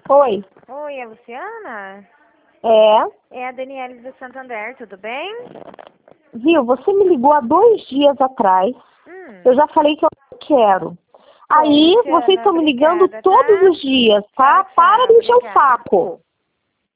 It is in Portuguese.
Oi. Oi, é a Luciana? É. É a Daniele do Santander, tudo bem? Viu, você me ligou há 2 dias atrás. Eu já falei que eu não quero. Aí, Luciana, vocês estão me ligando obrigada, todos tá? os dias, tá? Tchau, Para tchau, de encher o obrigada. saco.